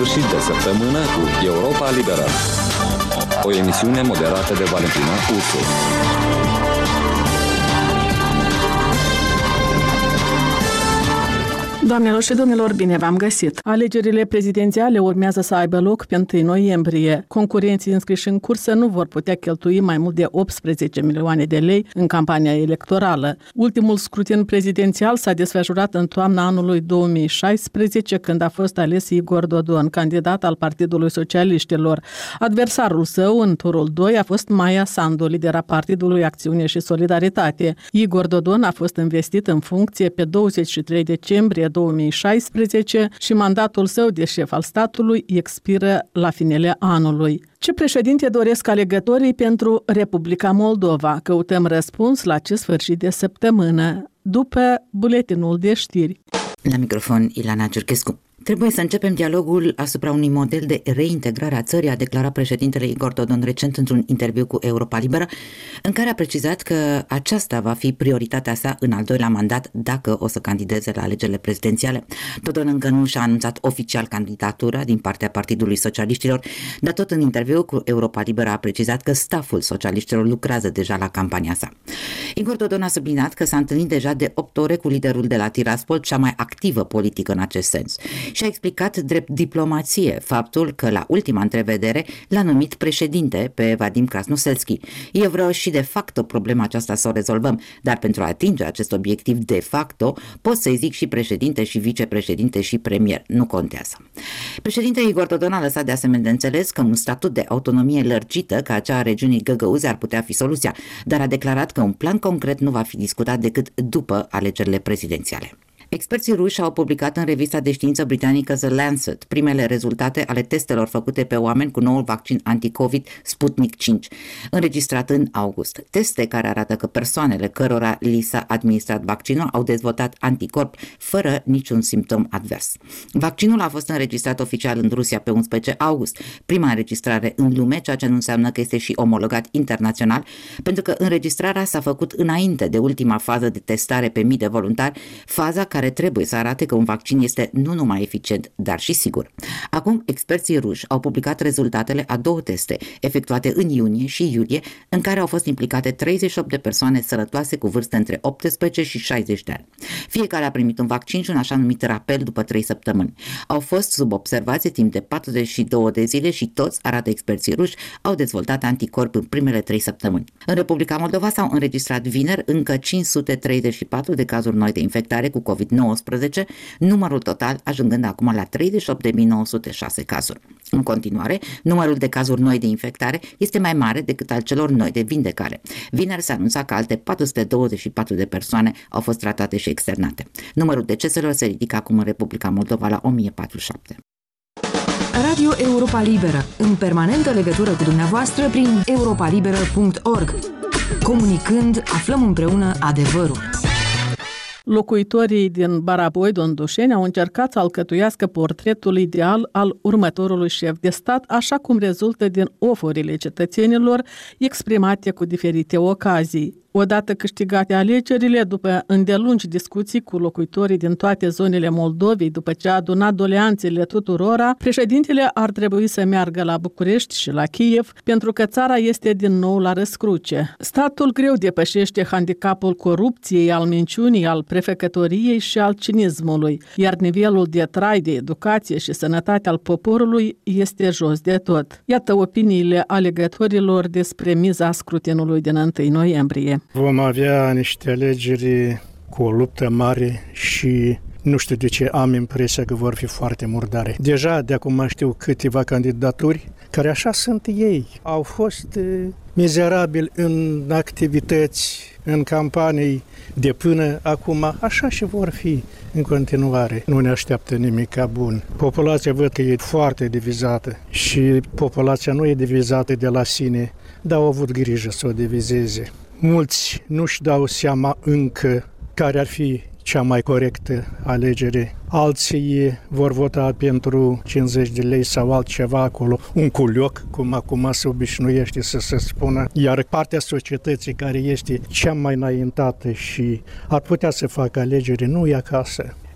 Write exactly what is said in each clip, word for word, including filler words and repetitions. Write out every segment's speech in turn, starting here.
sfârșit de săptămână cu Europa Liberă, o emisiune moderată de Valentina Ursu. Doamnelor și domnilor, bine v-am găsit! Alegerile prezidențiale urmează să aibă loc pe întâi noiembrie. Concurenții înscriși în cursă nu vor putea cheltui mai mult de optsprezece milioane de lei în campania electorală. Ultimul scrutin prezidențial s-a desfășurat în toamna anului două mii șaisprezece, când a fost ales Igor Dodon, candidat al Partidului Socialiștilor. Adversarul său în turul doi a fost Maia Sandu, lidera Partidului Acțiune și Solidaritate. Igor Dodon a fost investit în funcție pe douăzeci și trei decembrie două mii șaisprezece și mandatul său de șef al statului expiră la finele anului. Ce președinte doresc alegătorii pentru Republica Moldova? Căutăm răspuns la acest sfârșit de săptămână, după buletinul de știri. La microfon, Ilana Cerchescu. Trebuie să începem dialogul asupra unui model de reintegrare a țării, a declarat președintele Igor Dodon recent într-un interviu cu Europa Liberă, în care a precizat că aceasta va fi prioritatea sa în al doilea mandat dacă o să candideze la alegerile prezidențiale. Dodon încă nu și-a anunțat oficial candidatura din partea Partidului Socialiștilor, dar tot în interviu cu Europa Liberă a precizat că staful socialiștilor lucrează deja la campania sa. Igor Dodon a subliniat că s-a întâlnit deja de opt ore cu liderul de la Tiraspol, cea mai activă politică în acest sens. Și a explicat drept diplomație faptul că la ultima întrevedere l-a numit președinte pe Vadim Krasnoselski. Eu vreau și de facto problema aceasta să o rezolvăm, dar pentru a atinge acest obiectiv de facto pot să-i zic și președinte și vicepreședinte și premier, nu contează. Președintele Igor Dodon a lăsat de asemenea de înțeles că un statut de autonomie lărgită ca cea a regiunii Găgăuze ar putea fi soluția, dar a declarat că un plan concret nu va fi discutat decât după alegerile prezidențiale. Experții ruși au publicat în revista de știință britanică The Lancet primele rezultate ale testelor făcute pe oameni cu noul vaccin anti-Covid Sputnik cinci, înregistrat în august. Teste care arată că persoanele cărora li s-a administrat vaccinul au dezvoltat anticorpi fără niciun simptom advers. Vaccinul a fost înregistrat oficial în Rusia pe unsprezece august, prima înregistrare în lume, ceea ce nu înseamnă că este și omologat internațional, pentru că înregistrarea s-a făcut înainte de ultima fază de testare pe mii de voluntari, faza care care trebuie să arate că un vaccin este nu numai eficient, dar și sigur. Acum, experții ruși au publicat rezultatele a două teste efectuate în iunie și iulie, în care au fost implicate treizeci și opt de persoane sănătoase cu vârste între optsprezece și șaizeci de ani. Fiecare a primit un vaccin și un așa numit rapel după trei săptămâni. Au fost sub observație timp de patruzeci și două de zile și toți, arată experții ruși, au dezvoltat anticorpi în primele trei săptămâni. În Republica Moldova s-au înregistrat vineri încă cinci sute treizeci și patru de cazuri noi de infectare cu covid nouăsprezece, numărul total ajungând acum la treizeci și opt de mii nouă sute șase cazuri. În continuare, numărul de cazuri noi de infectare este mai mare decât al celor noi de vindecare. Vineri s-a anunțat că alte patru sute douăzeci și patru de persoane au fost tratate și externate. Numărul deceselor se ridică acum în Republica Moldova la o mie patruzeci și șapte. Radio Europa Liberă, în permanentă legătură cu dumneavoastră prin europa liberă punct org. Comunicând, aflăm împreună adevărul. Locuitorii din Baraboi, Dondușeni, au încercat să alcătuiască portretul ideal al următorului șef de stat, așa cum rezultă din oferile cetățenilor exprimate cu diferite ocazii. Odată câștigate alegerile, după îndelungi discuții cu locuitorii din toate zonele Moldovei, după ce a adunat doleanțele tuturora, președintele ar trebui să meargă la București și la Kiev, pentru că țara este din nou la răscruce. Statul greu depășește handicapul corupției, al minciunii, al prefecătoriei și al cinismului, iar nivelul de trai, de educație și sănătate al poporului este jos de tot. Iată opiniile alegătorilor despre miza scrutinului din întâi noiembrie. Vom avea niște alegeri cu o luptă mare și nu știu de ce am impresia că vor fi foarte murdare. Deja de acum știu câteva candidaturi care așa sunt ei. Au fost mizerabili în activități, în campanii de până acum, așa și vor fi în continuare. Nu ne așteaptă nimic bun. Populația văd că e foarte divizată și populația nu e divizată de la sine, dar au avut grijă să o divizeze. Mulți nu-și dau seama încă care ar fi cea mai corectă alegere. Alții vor vota pentru cincizeci de lei sau altceva acolo, un culioc, cum acum se obișnuiește să se spună. Iar partea societății care este cea mai înaintată și ar putea să facă alegeri, nu e acasă.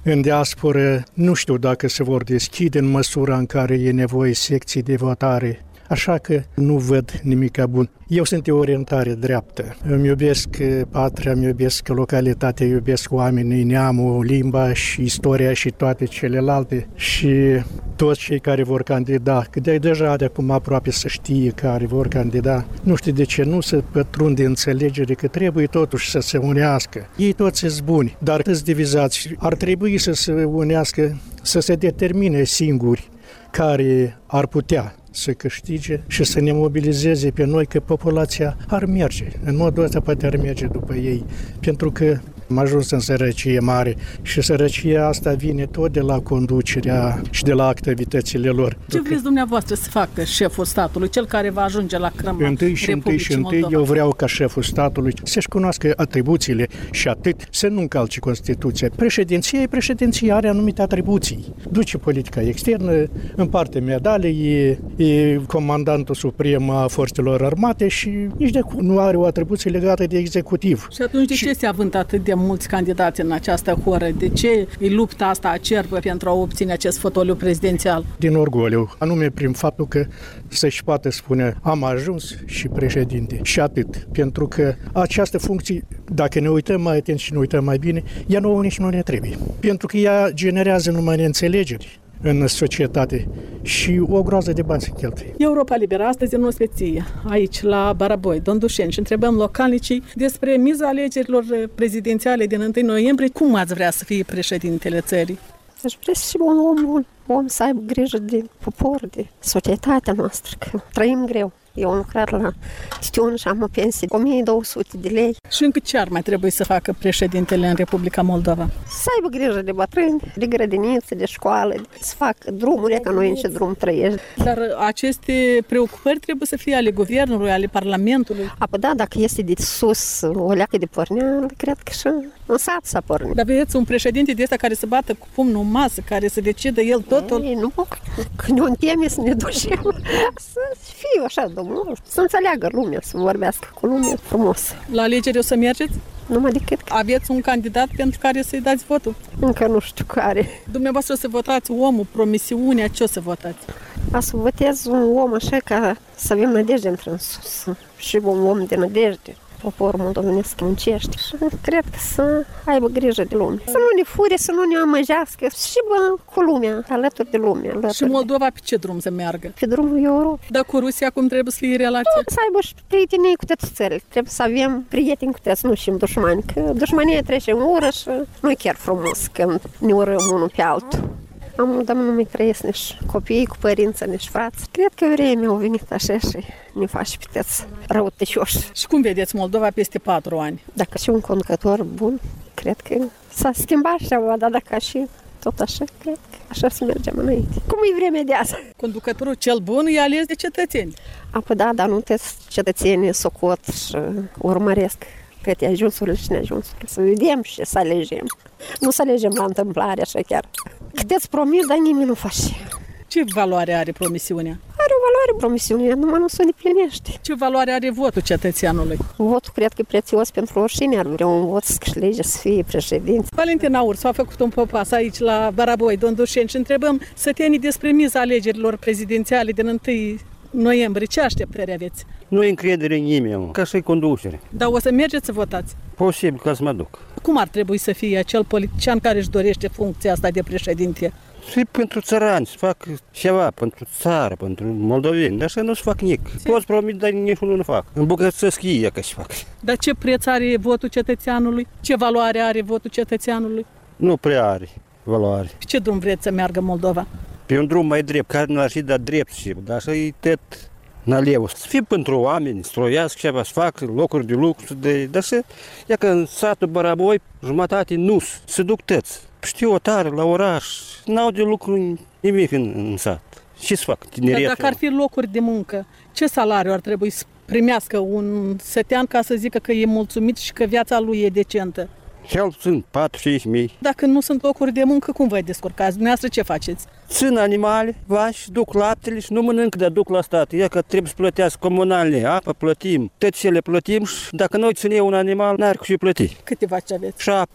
în diasporă nu știu dacă se vor deschide în măsura în care e nevoie secții de votare. Așa că nu văd nimic bun. Eu sunt de orientare dreaptă. Îmi iubesc patria, îmi iubesc localitatea, iubesc oamenii, neamul, limba și istoria și toate celelalte. Și toți cei care vor candida, că de deja de acum aproape să știe care vor candida, nu știu de ce nu se pătrunde înțelegere că trebuie totuși să se unească. Ei toți sunt buni, dar toți divizați. Ar trebui să se unească, să se determine singuri care ar putea să câștige și să ne mobilizeze pe noi, că populația ar merge. În modul ăsta poate ar merge după ei, pentru că am ajuns în sărăcie mare și sărăcia asta vine tot de la conducerea și de la activitățile lor. Ce vreți dumneavoastră să facă șeful statului, cel care va ajunge la crăma Întâi și întâi și întâi eu vreau ca șeful statului să-și cunoască atribuțiile și atât, să nu încalce Constituția. Președinția e președinția, are anumite atribuții. Duce politica externă, împarte medalii, e, e comandantul suprem a forțelor armate și nici de cum nu are o atribuție legată de executiv. Și atunci de și... ce se avânt atât de mulți candidați în această horă? De ce e lupta asta acerbă pentru a obține acest fotoliu prezidențial? Din orgoliu, anume prin faptul că să-și poată spune am ajuns și președinte și atât. Pentru că această funcție, dacă ne uităm mai atent și ne uităm mai bine, ea nouă nici nu ne trebuie. Pentru că ea generează numai neînțelegeri în societate și o groază de bani se cheltuie. Europa Liberă, astăzi în ospeție, aici la Baraboi, Dondușeni, și întrebăm localnicii despre miza alegerilor prezidențiale din întâi noiembrie. Cum ați vrea să fie președintele țării? Aș vrea și un om bun, om să aibă grijă de popor, de societatea noastră, că trăim greu. Eu am lucrat la Stiun și am o pensie de o mie două sute de lei. Și încă ce ar mai trebui să facă președintele în Republica Moldova? Să aibă grijă de bătrâni, de grădinițe, de școală, să facă drumuri, că noi în ce drum trăiești. Dar aceste preocupări trebuie să fie ale guvernului, ale Parlamentului. Apoi da, dacă este de sus o leacă de porneală, cred că și în sat s-a pornit. Dar vedeți un președinte de ăsta care se bată cu pumnul în masă, care să decide el totul? Ei, nu, că ne teme să ne ducem, să fie așa, domnul, să înțeleagă lumea, să vorbească cu lumea frumos. La alegeri o să mergeți? Numai decât. Aveți un candidat pentru care să-i dați votul? Încă nu știu care. Dumneavoastră o să votați omul, promisiunea, ce o să votați? A să votez un om așa ca să avem nădejde într-sus și un om de nădejde. Poporul moldovenesc muncește și cred că să aibă grijă de lume. Să nu ne fure, să nu ne amăjească și bă, cu lumea, alături de lume. Alături. Și Moldova pe ce drum să meargă? Pe drumul Europei. Dar cu Rusia cum trebuie să fie relația? Să aibă și prietenii cu toate țările. Trebuie să avem prieteni cu toți, nu și dușmani. Că dușmania trece în ură și nu e chiar frumos când ne urăm unul pe altul. Am, dar nu mai trăiesc nici copiii cu părinții, nici frați. Cred că vremea a venit așa și ne face pe toți răutăcioși. Și cum vedeți Moldova peste patru ani? Dacă și un conducător bun, cred că s-a schimbat ceva, dar dacă și tot așa, cred că așa să mergem înainte. Cum e vremea de azi? Conducătorul cel bun e ales de cetățeni. Apoi da, dar nu toți cetățenii socot și urmăresc câte ajunsurile și neajunsurile. Să vedem și să alegem. Nu să alegem la întâmplare așa chiar. Câteți promit, dar nimeni nu face. Ce valoare are promisiunea? Are o valoare promisiunea, numai nu se îndeplinește. Ce valoare are votul cetățeanului? Votul cred că e prețios pentru oricine ar vrea un vot să câștige să fie președinte. Valentina Ursu a făcut un popas aici la Baraboi, Dondușeni, și întrebăm sătenii despre miza alegerilor prezidențiale din întâi noiembrie. Ce așteptări aveți? Nu e încredere în nimeni, ca să-i conducere. Dar o să mergeți să votați? Posibil ca să mă duc. Cum ar trebui să fie acel politician care își dorește funcția asta de președinte? Și pentru țărani, să fac ceva pentru țară, pentru moldoveni, dar să nu se fac nic. Toți promit, dar nici unul nu fac. Îmbogățesc ei că se fac. Dar ce preț are votul cetățeanului? Ce valoare are votul cetățeanului? Nu prea are valoare. Pe ce drum vreți să meargă Moldova? Pe un drum mai drept, care nu ar fi dat drept și, dar să-i tot naleu. Să fie pentru oameni, să trăiască ceva, să facă locuri de lucru, de, dar să, ia că în satul Baraboi, jumătate nu se duc tăți. Știu o tare, la oraș, n-au de lucru nimic în, în sat. Ce să fac? Tineret. Dar dacă ar fi locuri de muncă, ce salariu ar trebui să primească un sătean ca să zică că e mulțumit și că viața lui e decentă? Cel sunt patru cinci mii. Dacă nu sunt locuri de muncă, cum vă descurcați? Dumneavoastră ce faceți? Țin animale, vaci, duc laptele și nu mănânc, dar duc la stat. Ia că trebuie să plătească comunalele, apă plătim, tot ce le plătim și dacă noi ținem un animal, n-are cu ce plăti. Câte vaci aveți? Șapte.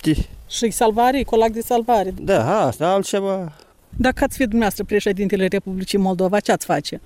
Și salvare, colac de salvare. Da, asta, altceva. Dacă ați fi dumneavoastră președintele Republicii Moldova, ce ați face?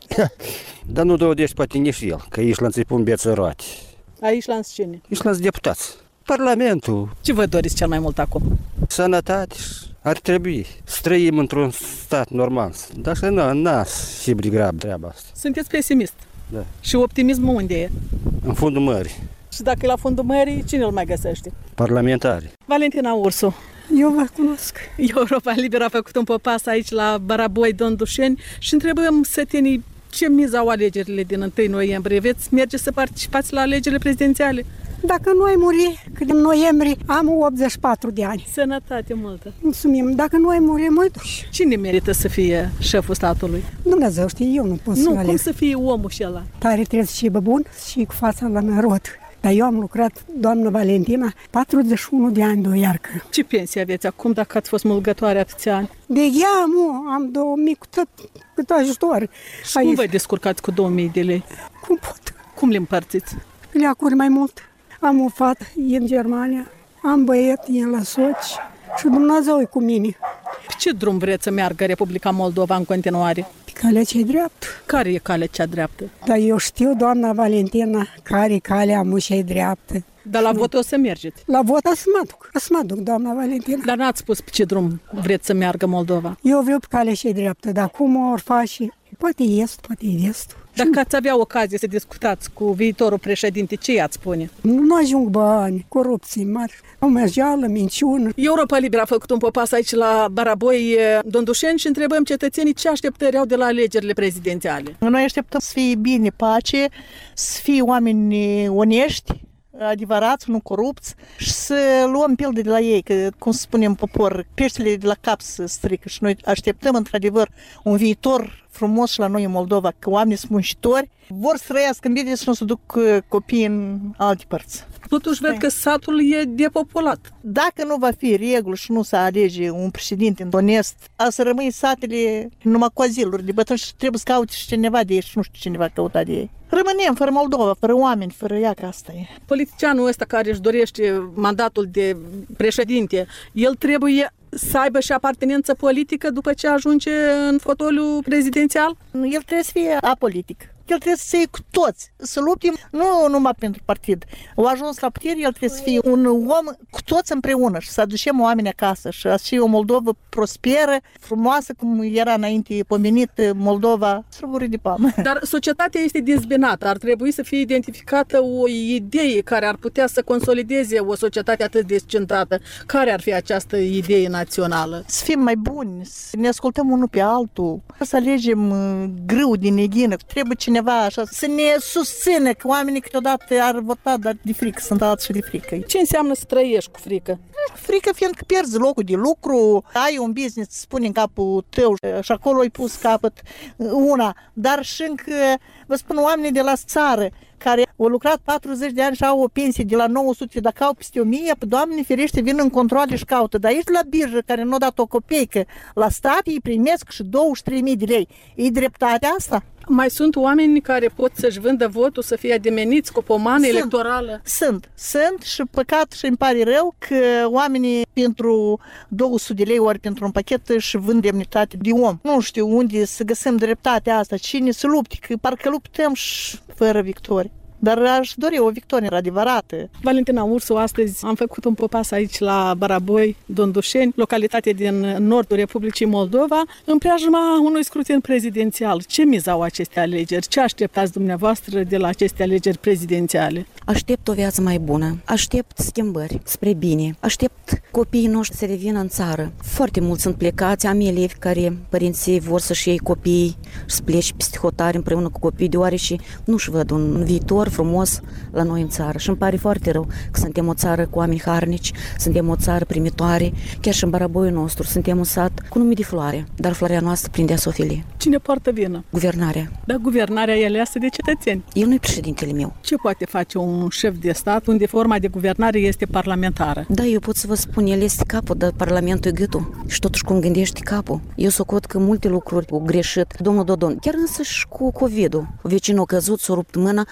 Dar nu dovedești poate nici el, că ești la înțepun beță roate. Aici la scene. Ești la deputați. Parlamentul. Ce vă doriți cel mai mult acum? Sănătate. Ar trebui să trăim într-un stat normal. Dar să nu, n-a și grab treaba asta. Sunteți pesimist? Da. Și optimismul unde e? În fundul mării. Și dacă e la fundul mării, cine îl mai găsește? Parlamentari. Valentina Ursu. Eu vă cunosc. Europa Liberă a făcut un popas aici la Baraboi, Dondușeni și întrebăm sătenii ce miza au alegerile din întâi noiembrie. Veți merge să participați la alegerile prezidențiale? Dacă nu ai muri, că în noiembrie am optzeci și patru de ani. Sănătate multă. Mulțumim. Dacă nu ai muri, mă duci. Cine merită să fie șeful statului? Dumnezeu știe, eu nu pot să Nu, aleg. cum să fie omul și ăla? Tare trebuie să fie bun și cu fața la narod. Dar eu am lucrat, doamnă Valentina, patruzeci și unu de ani de o iarcă. Ce pensie aveți acum dacă ați fost mulgătoare atâția ani? De ea, mu, am două mii cu tot, cât ajutor. Și cum vă descurcați cu două mii de lei? Cum pot? Cum le împărțiți? Leacuri mai mult. Am o fată, e în Germania, am băiet, e la Soci și Dumnezeu e cu mine. Pe ce drum vreți să meargă Republica Moldova în continuare? Pe calea cea dreaptă. Care e calea cea dreaptă? Dar eu știu, doamna Valentina, care e calea mușei dreaptă. Dar la vot o să mergeți? La vot o să mă duc, o să mă duc, doamna Valentina. Dar n-ați spus pe ce drum vreți să meargă Moldova? Eu vreau pe calea cea dreaptă, dar cum o or face? Poate e est, poate e vestul. Dacă ați avea ocazie să discutați cu viitorul președinte, ce i-ați spune? Nu ajung bani, corupții mari, omejeală, minciună. Europa Liberă a făcut un popas aici la Baraboi, Dondușeni și întrebăm cetățenii ce așteptări au de la alegerile prezidențiale. Noi așteptăm să fie bine, pace, să fie oameni onești, adevărați, nu corupți și să luăm pildă de la ei, că, cum să spunem popor, peștele de la cap se strică și noi așteptăm într-adevăr un viitor frumos și la noi în Moldova, că oamenii sunt muncitori, vor să trăiască în bine și nu să duc copiii în alte părți. Totuși văd că satul e depopulat. Dacă nu va fi regulă și nu să alege un președinte onest, a să rămâi satele numai cu aziluri de bătrâni și trebuie să caute și cineva de ei și nu știu cineva căuta de ei. Rămânem fără Moldova, fără oameni, fără ea, că asta e. Politicianul ăsta care își dorește mandatul de președinte, el trebuie să aibă și apartenență politică după ce ajunge în fotoliul prezidențial? El trebuie să fie apolitic. El trebuie să fie cu toți, să lupte nu numai pentru partid. Au ajuns la putere, el trebuie să fie un om cu toți împreună și să aducem oameni acasă și să fie o Moldovă prosperă, frumoasă, cum era înainte pomenit Moldova, străburi de palmă. Dar societatea este dezbinată. Ar trebui să fie identificată o idee care ar putea să consolideze o societate atât descentrată. Care ar fi această idee națională? Să fim mai buni, să ne ascultăm unul pe altul, să alegem grâu din neghină. Trebuie cineva așa, să ne susțină, că oamenii câteodată ar vota, dar de frică, sunt alții și de frică. Ce înseamnă să trăiești cu frică? Frică fiindcă pierzi locul de lucru, ai un business, spune în capul tău și acolo ai pus capăt una, dar și încă, vă spun, oamenii de la țară care au lucrat patruzeci de ani și au o pensie de la nouă sute, dacă au peste o mie, Doamne ferește, vin în controle și caută. Dar ești la birjă care nu a dat o copeică, la stat îi primesc și douăzeci și trei mii de lei. E dreptatea asta? Mai sunt oameni care pot să-și vândă votul, să fie ademeniți cu o pomană sunt, electorală? Sunt, sunt și păcat și îmi pare rău că oamenii pentru două sute de lei ori pentru un pachet își vând demnitate de om. Nu știu unde să găsim dreptatea asta, cine să lupte, că parcă luptăm și fără victorie. Dar aș dori o victorie adevărată. Valentina Ursu, astăzi am făcut un popas aici la Baraboi, Dondușeni, localitate din nordul Republicii Moldova, în preajma unui scrutin prezidențial. Ce miza au aceste alegeri? Ce așteptați dumneavoastră de la aceste alegeri prezidențiale? Aștept o viață mai bună, aștept schimbări spre bine, aștept copiii noștri să revină în țară. Foarte mulți sunt plecați, am elevi care părinții vor să-și iei copiii și să plece peste hotare împreună cu copiii, deoarece nu-și văd un viitor frumos la noi în țară. Și îmi pare foarte rău că suntem o țară cu oameni harnici, suntem o țară primitoare, chiar și în Baraboiul nostru suntem un sat cu nume de floare, dar floarea noastră prinde asofilie. Cine poartă vină? Guvernarea. Dar guvernarea e aleasă de cetățeni. El nu e președintele meu. Ce poate face un șef de stat unde forma de guvernare este parlamentară? Da, eu pot să vă spun, el este capul, dar parlamentul e gâtul. Și totuși cum gândești capul. Eu socot că multe lucruri au greșit. Domnul Dodon, chiar însăși cu COVID-ul. Vecinul a căzut, s-a rupt mâna și am fost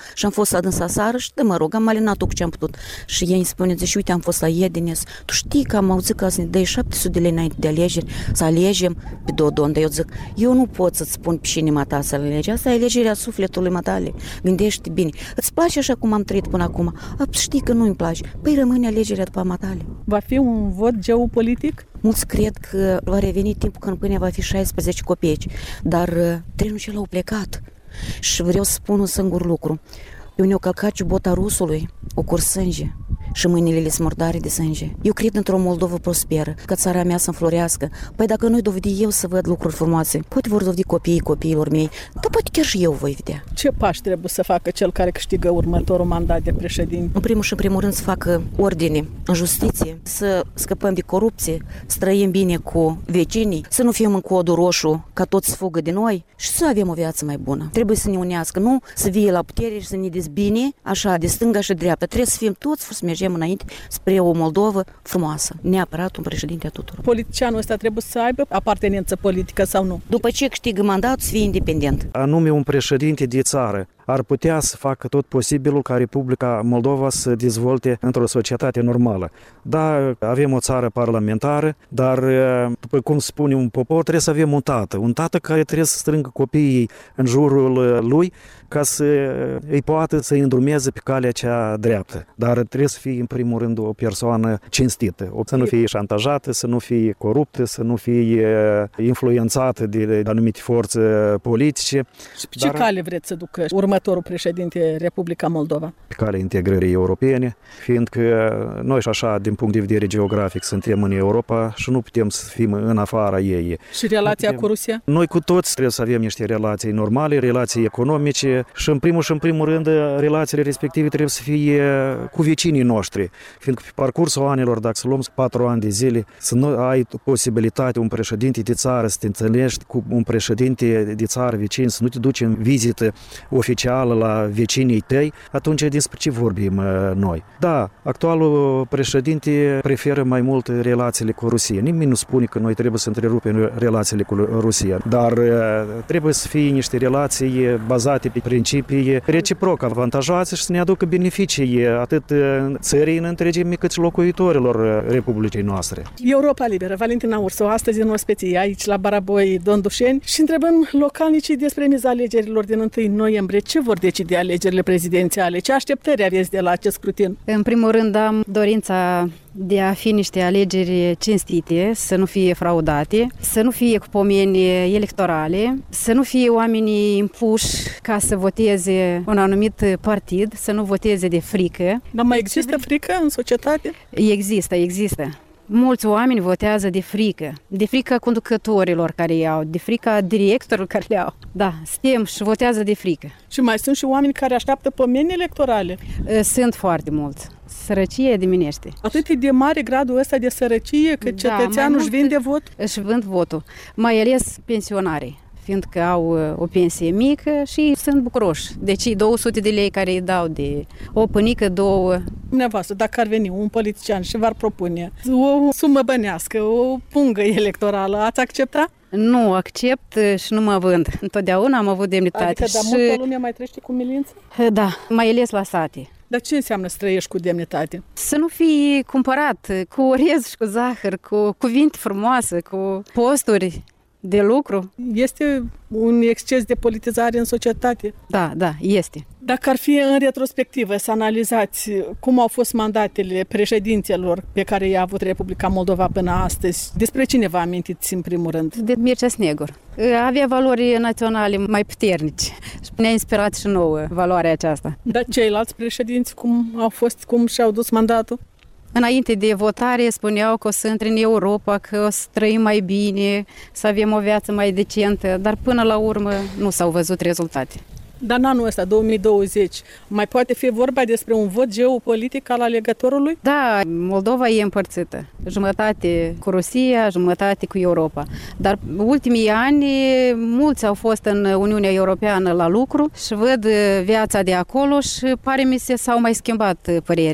fost adânsa sară și, de mă rog, am alinat tot cu ce am putut. Și ei îmi spune, zice, uite, am fost la Edines, tu știi că am auzit că ne dai șapte sute de lei înainte de alegeri, să alegem pe Dodon, dar eu zic, eu nu pot să-ți spun pe inima ta să alegi, asta e alegerea sufletului matale, gândește bine, îți place așa cum am trăit până acum? A, știi că nu-mi place, păi rămâne alegerea după matale. Va fi un vot geopolitic? Mulți cred că va reveni timpul când pâinea va fi șaisprezece copeici, dar trenul acela a plecat. Și vreau să spun un singur lucru. Pe unde o călcat ciubota rusului, o curs sânge și mâinile le smurdare de sânge. Eu cred într-o Moldovă prosperă, ca țara mea să înflorească. Păi dacă nu-i dovedi eu să văd lucruri frumoase, poate vor dovedi copiii copiilor mei, dar poate chiar și eu voi vedea. Ce pași trebuie să facă cel care câștigă următorul mandat de președinte? În primul și în primul rând să facă ordine în justiție, să scăpăm de corupție, să trăim bine cu vecinii, să nu fim în codul roșu ca toți să fugă de noi și să avem o viață mai bună. Trebuie să ne unească, nu să vie la putere și să ne dezbine așa de stânga și dreapta. Trebuie să fim toți, să mergem înainte spre o Moldovă frumoasă. Neapărat un președinte a tuturor. Politicianul ăsta trebuie să aibă apartenență politică sau nu? După ce câștigă mandatul, să fie independent. Anume un președinte de țară ar putea să facă tot posibilul ca Republica Moldova să dezvolte într-o societate normală. Da, avem o țară parlamentară, dar, după cum spune un popor, trebuie să avem un tată. Un tată care trebuie să strângă copiii în jurul lui ca să îi poată să îi îndrumeze pe calea cea dreaptă. Dar trebuie să fie, în primul rând, o persoană cinstită. Să nu fie șantajată, să nu fie coruptă, să nu fie influențată de anumite forțe politice. Și pe ce dar... cale vreți să ducă următorul președinte Republica Moldova? Pe calea integrării europene, fiindcă noi și așa, din punct de vedere geografic, suntem în Europa și nu putem să fim în afara ei. Și relația putem... cu Rusia? Noi cu toți trebuie să avem niște relații normale, relații economice și în primul și în primul rând relațiile respective trebuie să fie cu vecinii noștri, fiindcă pe parcursul anilor, dacă să luăm patru ani de zile, să nu ai posibilitate un președinte de țară să te înțelești cu un președinte de țară vecin, să nu te duci în vizită oficială la vecinii tăi, atunci despre ce vorbim noi? Da, actualul președinte preferă mai mult relațiile cu Rusia. Nimeni nu spune că noi trebuie să întrerupem relațiile cu Rusia, dar trebuie să fie niște relații bazate pe principii reciproc avantajoase și să ne aducă beneficii atât țării în întregime cât și locuitorilor Republicii noastre. Europa Liberă, Valentina Ursu, astăzi în ospeție aici la Baraboi, Dondușeni și întrebăm localnicii despre miza alegerilor din întâi noiembrie. Ce vor decide alegerile prezidențiale? Ce așteptări aveți de la acest scrutin? În primul rând am dorința de a fi niște alegeri cinstite, să nu fie fraudate, să nu fie cu pomeni electorale, să nu fie oamenii impuși ca să voteze un anumit partid, să nu voteze de frică. Dar mai există frică în societate? Există, există. Mulți oameni votează de frică, de frica conducătorilor care iau, de frica directorilor care le au. Da, stem și votează de frică. Și mai sunt și oameni care așteaptă pomeni electorale? Sunt foarte mulți. Sărăcia diminește. Atât e de mare gradul ăsta de sărăcie că cetățeanul își vinde vot? Își vând votul, mai ales pensionarii, fiindcă au o pensie mică și sunt bucuroși. Deci două sute de lei care îi dau de o pânică, două. Dumneavoastră, dacă ar veni un politician și v-ar propune o sumă bănească, o pungă electorală, ați accepta? Nu accept și nu mă vând. Întotdeauna am avut demnitate. Adică, dar și... multă lume mai trăiește cu milință? Da, mai ales la sate. Dar ce înseamnă să trăiești cu demnitate? Să nu fii cumpărat cu orez și cu zahăr, cu cuvinte frumoase, cu posturi de lucru. Este un exces de politizare în societate? Da, da, este. Dacă ar fi în retrospectivă să analizați cum au fost mandatele președinților pe care i-a avut Republica Moldova până astăzi, despre cine vă amintiți în primul rând? De Mircea Snegur. Avea valori naționale mai puternice și ne-a inspirat și nouă valoarea aceasta. Dar ceilalți președinți cum au fost, cum și-au dus mandatul? Înainte de votare spuneau că o să intre în Europa, că o să trăim mai bine, să avem o viață mai decentă, dar până la urmă nu s-au văzut rezultate. Dar în anul ăsta, două mii douăzeci, mai poate fi vorba despre un vot geopolitic al alegătorului? Da, Moldova e împărțită. Jumătate cu Rusia, jumătate cu Europa. Dar ultimii ani mulți au fost în Uniunea Europeană la lucru și văd viața de acolo și pare mi se s-au mai schimbat părerile.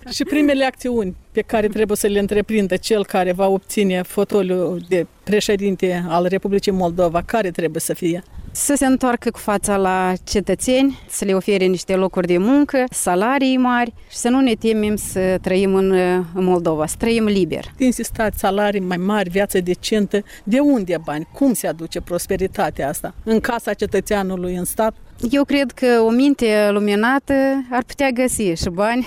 Și primele acțiuni pe care trebuie să le întreprindă cel care va obține fotoliul de președinte al Republicii Moldova, care trebuie să fie? Să se întoarcă cu fața la cetățeni, să le ofere niște locuri de muncă, salarii mari și să nu ne temem să trăim în, în Moldova, să trăim liber. Insistați, salarii mai mari, viață decentă. De unde bani? Cum se aduce prosperitatea asta? În casa cetățeanului, în stat? Eu cred că o minte luminată ar putea găsi și bani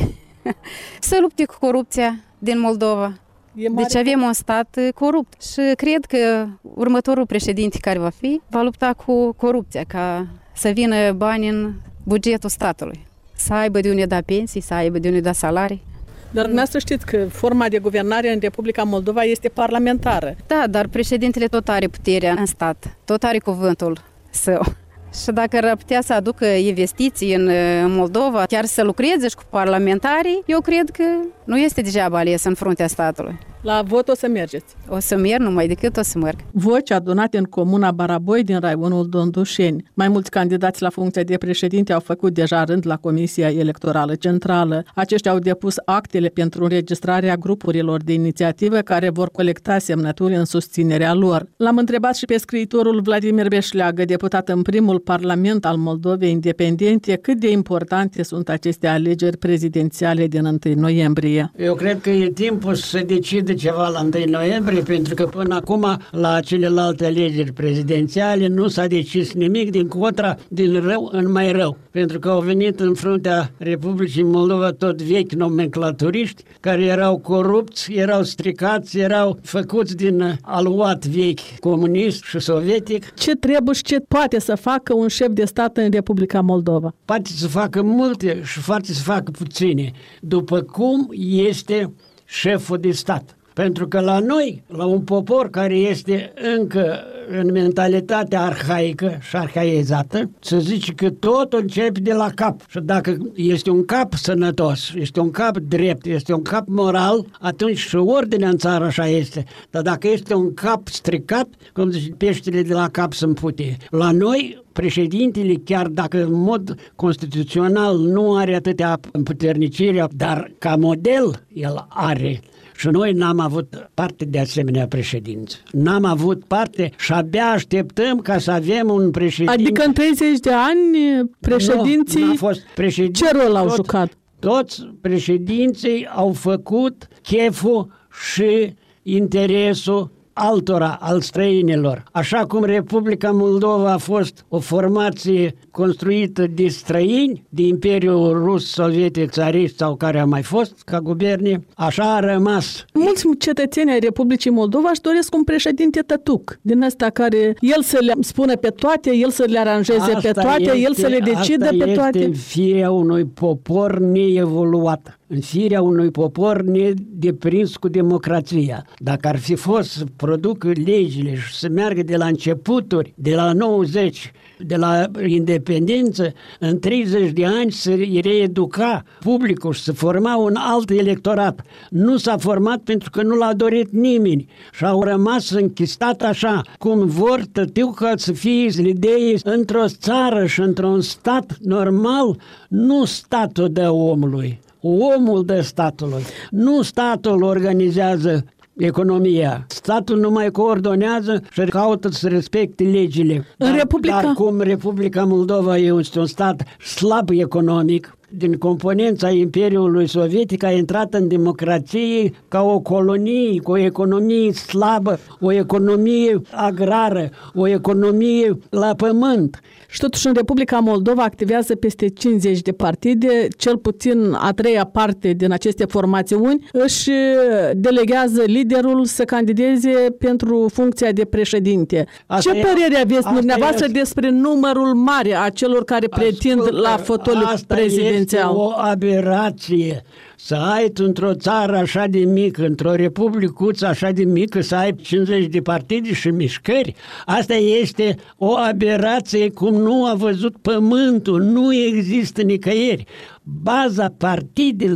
să lupte cu corupția din Moldova. Deci avem un stat corupt și cred că următorul președinte care va fi va lupta cu corupția ca să vină bani în bugetul statului, să aibă de unde da pensii, să aibă de unde da salarii. Dar dumneavoastră știți că forma de guvernare în Republica Moldova este parlamentară. Da, dar președintele tot are puterea în stat, tot are cuvântul său. Și dacă ar putea să aducă investiții în Moldova, chiar să lucreze și cu parlamentarii, eu cred că nu este degeaba ales în fruntea statului. La vot o să mergeți? O să merg, numai decât o să merg. Voci adunate în comuna Baraboi din raionul Dondușeni. Mai mulți candidați la funcția de președinte au făcut deja rând la Comisia Electorală Centrală. Aceștia au depus actele pentru înregistrarea grupurilor de inițiativă care vor colecta semnături în susținerea lor. L-am întrebat și pe scriitorul Vladimir Beșleagă, deputat în primul Parlament al Moldovei Independente, cât de importante sunt aceste alegeri prezidențiale din întâi noiembrie. Eu cred că e timpul să decide ceva la întâi noiembrie, pentru că până acum la celelalte alegeri prezidențiale nu s-a decis nimic, din contra, din rău în mai rău. Pentru că au venit în fruntea Republicii Moldova tot vechi nomenclaturiști care erau corupți, erau stricați, erau făcuți din aluat vechi comunist și sovietic. Ce trebuie și ce poate să facă un șef de stat în Republica Moldova? Poate să facă multe și poate să facă puține, după cum este șeful de stat. Pentru că la noi, la un popor care este încă în mentalitatea arhaică și arhaizată, se zice că tot începe de la cap. Și dacă este un cap sănătos, este un cap drept, este un cap moral, atunci și ordinea în țară așa este. Dar dacă este un cap stricat, cum zice, peștele de la cap se împute. La noi, președintele, chiar dacă în mod constituțional nu are atâtea împuternicire, dar ca model el are. Și noi n-am avut parte de asemenea președinți. N-am avut parte și abia așteptăm ca să avem un președinte. Adică în treizeci de ani președinții nu, n-a fost președinți, ce rol au tot, jucat? Toți președinții au făcut cheful și interesul altora, al străinilor. Așa cum Republica Moldova a fost o formație construită de străini, de Imperiul Rus, Sovietic, Țarist sau care a mai fost ca guvernie, așa a rămas. Mulți cetățeni ai Republicii Moldova își doresc un președinte tătuc, din ăsta care el să le spună pe toate, el să le aranjeze asta pe toate, este, el să le decidă pe toate. Asta este firea unui popor neevoluat. În firea unui popor nedeprins cu democrația. Dacă ar fi fost să producă legile și să meargă de la începuturi, de la nouăzeci, de la independență, în treizeci de ani să reeduca publicul și să forma un alt electorat. Nu s-a format pentru că nu l-a dorit nimeni și au rămas închistat așa, cum vor tătiu ca să fie idei într-o țară și într-un stat normal, nu statul dă omului. Omul dă statului. Nu statul organizează economia. Statul nu mai coordonează și caută să respecte legile. În dar, Republica... dar cum Republica Moldova este un stat slab economic, din componența Imperiului Sovietic a intrat în democrație ca o colonie, cu o economie slabă, o economie agrară, o economie la pământ. Și totuși în Republica Moldova activează peste cincizeci de partide, cel puțin a treia parte din aceste formațiuni își delegează liderul să candideze pentru funcția de președinte. Asta Ce e, părere aveți dumneavoastră despre numărul mare a celor care pretind ascultă, la fotoliul prezidențial? Este o aberație. Să ai într-o țară așa de mică, într-o republicuță așa de mică, să ai cincizeci de partide și mișcări, asta este o aberație cum nu a văzut pământul, nu există nicăieri. Baza partidelor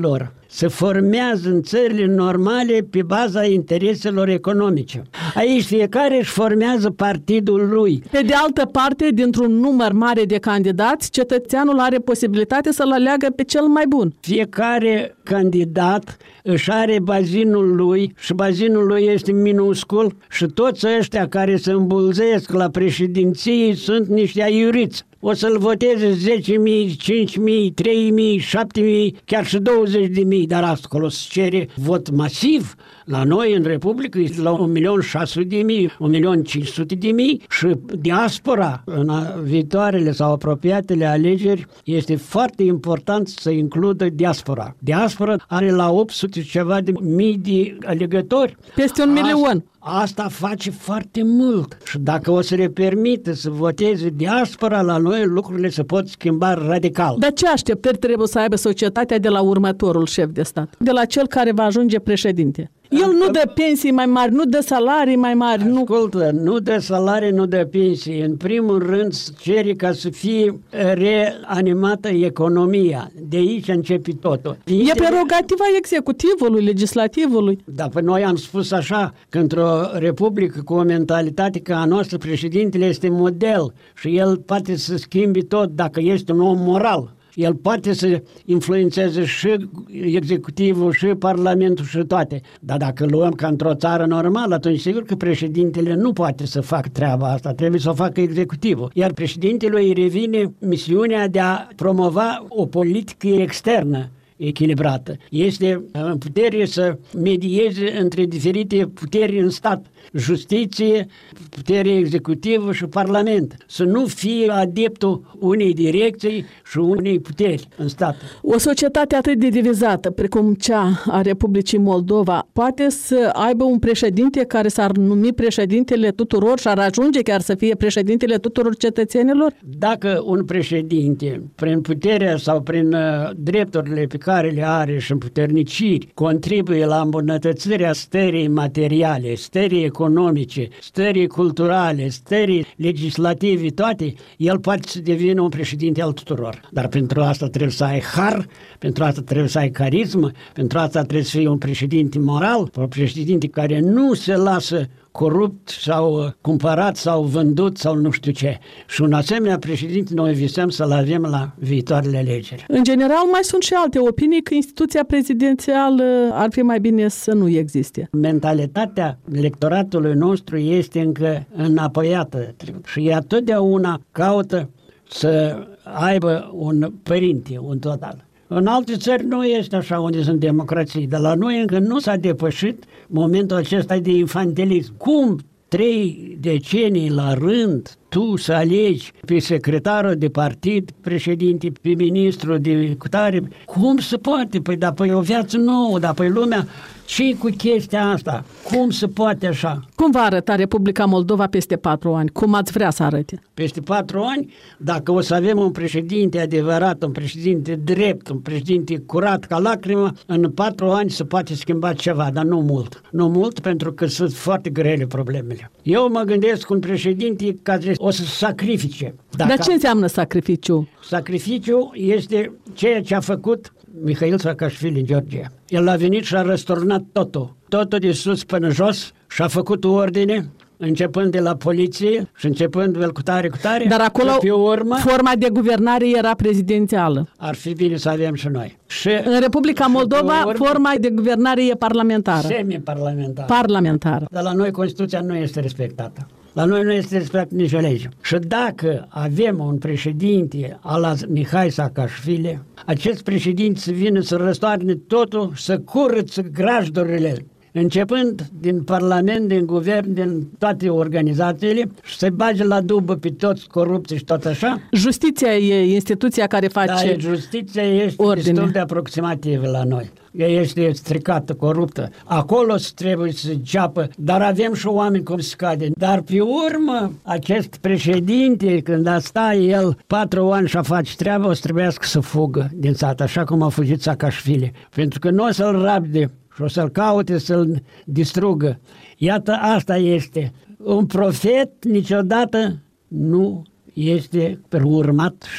se formează în țările normale pe baza intereselor economice. Aici fiecare își formează partidul lui. Pe de altă parte, dintr-un număr mare de candidați, cetățeanul are posibilitatea să-l aleagă pe cel mai bun. Fiecare candidat își are bazinul lui și bazinul lui este minuscul și toți ăștia care se îmbulzesc la președinție sunt niște aiuriți. O să-l voteze zece mii, cinci mii, trei mii, șapte mii, chiar și douăzeci de mii, dar acolo se cere vot masiv. La noi, în Republică, este la un milion șase sute de mii, un milion cinci sute de mii și diaspora în viitoarele sau apropiatele alegeri este foarte important să includă diaspora. Diaspora are la opt sute ceva de mii de alegători. Peste un milion. Asta face foarte mult și dacă o să le permite să voteze diaspora la noi, lucrurile se pot schimba radical. Dar ce așteptări trebuie să aibă societatea de la următorul șef de stat? De la cel care va ajunge președinte? El nu dă pensii mai mari, nu dă salarii mai mari. Ascultă, nu, nu dă salarii, nu dă pensii. În primul rând cere ca să fie reanimată economia. De aici începe totul. E prerogativa executivului, legislativului. Da, pe noi am spus așa, că într-o republică cu o mentalitate ca a noastră, președintele este model și el poate să schimbi tot dacă este un om moral. El poate să influențeze și executivul, și parlamentul, și toate. Dar dacă luăm ca într-o țară normală, atunci sigur că președintele nu poate să facă treaba asta, trebuie să o facă executivul. Iar președintelui îi revine misiunea de a promova o politică externă echilibrată. Este în putere să medieze între diferite puteri în stat, justiție, putere executivă și parlament. Să nu fie adeptul unei direcții și unei puteri în stat. O societate atât de divizată precum cea a Republicii Moldova poate să aibă un președinte care s-ar numi președintele tuturor și ar ajunge chiar să fie președintele tuturor cetățenilor? Dacă un președinte, prin puterea sau prin uh, drepturile pe care le are și împuterniciri, contribuie la îmbunătățirea stării materiale, stării economice, stării culturale, stării legislative, toate, el poate să devină un președinte al tuturor. Dar pentru asta trebuie să ai har, pentru asta trebuie să ai carismă, pentru asta trebuie să fii un președinte moral, un președinte care nu se lasă corupt sau cumpărat sau vândut sau nu știu ce. Și un asemenea președinte noi visăm să-l avem la viitoarele alegeri. În general mai sunt și alte opinii că instituția prezidențială ar fi mai bine să nu existe. Mentalitatea electoratului nostru este încă înapoiată și ea totdeauna caută să aibă un părinte, un total. În alte țări nu este așa unde sunt democrații, dar la noi încă nu s-a depășit momentul acesta de infantilism. Cum trei decenii la rând tu să alegi pe secretarul de partid, președinte, pe ministru de cutare? Cum se poate? Păi da, păi o viață nouă, da, păi lumea, ce cu chestia asta? Cum se poate așa? Cum va arăta Republica Moldova peste patru ani? Cum ați vrea să arate? Peste patru ani, dacă o să avem un președinte adevărat, un președinte drept, un președinte curat ca lacrimă, în patru ani se poate schimba ceva, dar nu mult. Nu mult, pentru că sunt foarte grele problemele. Eu mă gândesc un președinte care o să sacrifice. Dacă... Dar ce înseamnă sacrificiu? Sacrificiu este ceea ce a făcut Mihail Saakashvili în Georgia. El a venit și a răsturnat totul. Totul de sus până jos și a făcut ordine, începând de la poliție și începând de cu tare, cu tare. Dar acolo pe urmă, forma de guvernare era prezidențială. Ar fi bine să avem și noi. Și, în Republica Moldova, urmă, forma de guvernare e parlamentară. Semi-parlamentară. Parlamentară. Dar la noi Constituția nu este respectată. La noi nu este respectată nicio lege. Și dacă avem un președinte ala Mihai Saakashvili, acest președinte să vină să răstoarne totul, să curăță grajdurile, începând din Parlament, din Guvern, din toate organizațiile și să bage la dubă pe toți corupți și tot așa. Justiția e instituția care face da, justiția este ordine. Destul de aproximativă la noi. Ea este stricată, coruptă. Acolo trebuie să înceapă, dar avem și oameni cum se cade. Dar pe urmă, acest președinte, când a sta el patru ani și a face treaba, o să trebuiască să fugă din sat, așa cum a fugit Saakashvili. Pentru că nu o să-l rabde și o să-l caute să-l distrugă. Iată, asta este. Un profet niciodată nu este urmat și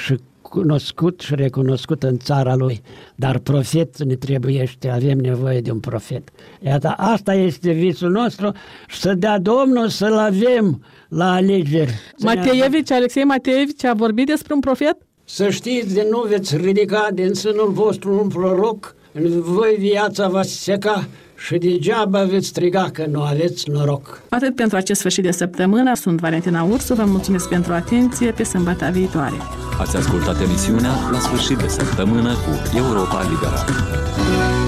cunoscut și recunoscut în țara lui. Dar profet ne trebuiește, avem nevoie de un profet. Iată, asta este visul nostru și să dea Domnul să-l avem la alegeri. Mateevici, Alexei Mateevici a vorbit despre un profet? Să știți de nu veți ridica din sânul vostru un proroc, în voi viața va seca și degeaba veți striga că nu aveți noroc. Atât pentru acest sfârșit de săptămână. Sunt Valentina Ursu, vă mulțumesc pentru atenție, pe sâmbătă viitoare. Ați ascultat emisiunea La sfârșit de săptămână cu Europa Liberă.